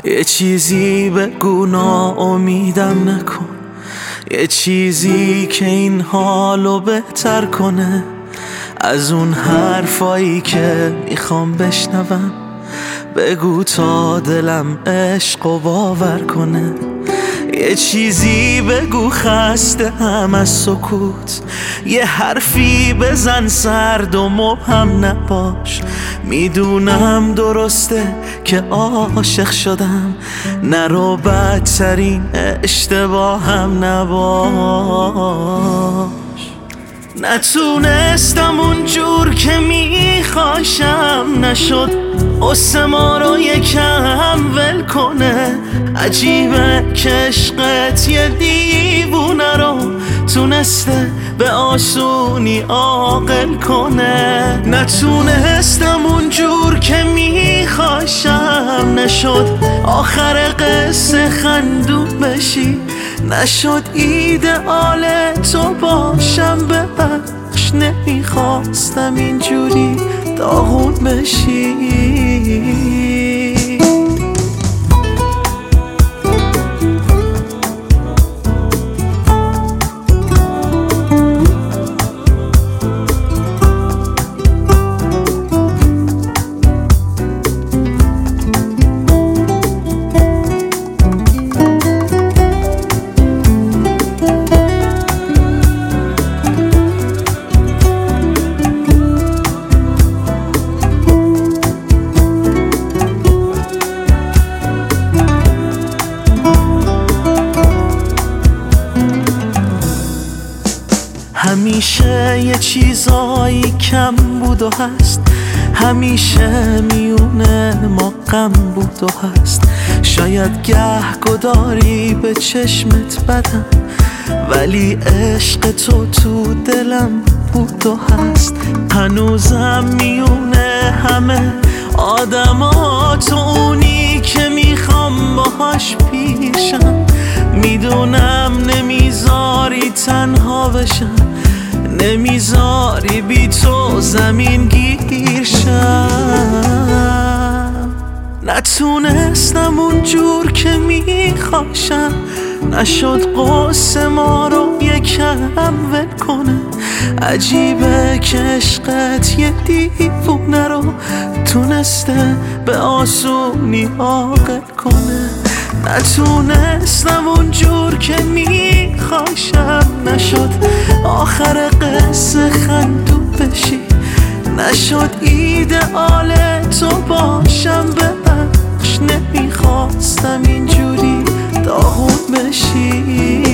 یه چیزی بگو ناامیدم نکن، یه چیزی که این حالو بهتر کنه از اون حرفایی که میخوام بشنوم. بگو تا دلم عشقو باور کنه، یه چیزی بگو خسته هم از سکوت، یه حرفی بزن سرد و مبهم نباش. میدونم درسته که عاشق شدم، نرو بدترین اشتباهم نباش. نتونستم اونجور که میخواشم، نشد قصه ما رو یکم ول کنه. عجیبه که عشقت یه دیوونه رو تونسته به آسونی عاقل کنه. نتونستم اونجور که میخواشم، نشد آخر قصه خندون بشی، نشد ایدئال تو باشم. ببخش نمیخواستم اینجوری داغون بشی. همیشه یه چیزایی کم بود و هست، همیشه میونه ما غم بود و هست. شاید گهگداری به چشمت بدم، ولی عشق تو دلم بود و هست. هنوزم میونه همه آدما تو اونی که میخوام باهاش پیشم. میدونم نمیذاری تنها بشم، نمیذاری بی تو زمین گیر شم. نتونستم اونجور که میخواشم، نشد قصه ما رو یکم ول کنه. عجیبه که عشقت یه دیوونه رو تونسته به آسونی عاقل کنه. نتونستم اونجور که میخواشم، نشد آخر قصه خندون بشی، نشد ایدئال تو باشم. ببخش نمیخواستم اینجوری داغون بشی.